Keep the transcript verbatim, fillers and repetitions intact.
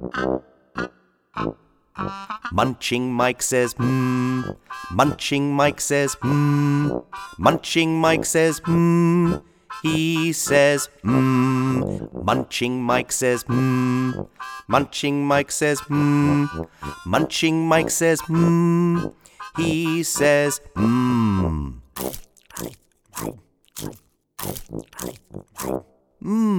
Munching Mike says, hmm. Munching Mike says, hmm. Munching Mike says, hmm. He says, hmm. Munching Mike says, hmm. Munching Mike says, hmm. Munching Mike says, hmm. He says, hmm. Hmm.